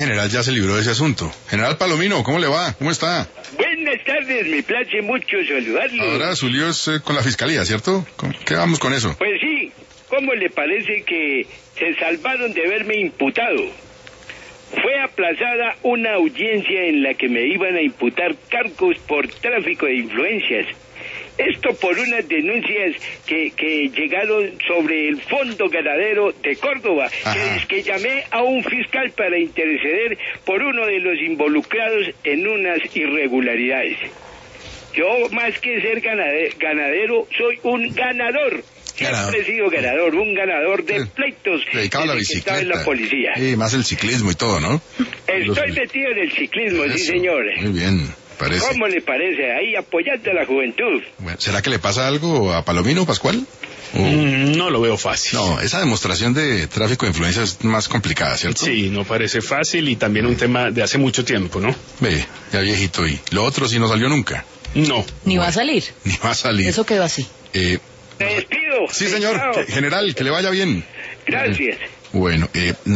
General ya se libró de ese asunto. General Palomino, ¿cómo le va? ¿Cómo está? Buenas tardes, me place mucho saludarlo. Ahora su lío es con la fiscalía, ¿cierto? ¿Qué vamos con eso? Pues sí, ¿cómo le parece que se salvaron de verme imputado? Fue aplazada una audiencia en la que me iban a imputar cargos por tráfico de influencias. Esto por unas denuncias que llegaron sobre el Fondo Ganadero de Córdoba, que llamé a un fiscal para interceder por uno de los involucrados en unas irregularidades. Yo, más que ser ganadero, soy un ganador. Siempre he sido ganador, un ganador de pleitos. Dedicado a la bicicleta. En la policía. Sí, más el ciclismo y todo, ¿no? Estoy metido en el ciclismo, sí señor. Muy bien, parece. ¿Cómo le parece? Ahí apoyando a la juventud. Bueno, ¿será que le pasa algo a Palomino, Pascual? No lo veo fácil. No, esa demostración de tráfico de influencias es más complicada, ¿cierto? Sí, no parece fácil y también un tema de hace mucho tiempo, ¿no? Ve, ya viejito, y lo otro sí no salió nunca. No. Ni va a salir. Ni va a salir. Eso quedó así. Te despido. Sí, señor. General, que le vaya bien. Gracias. Bueno,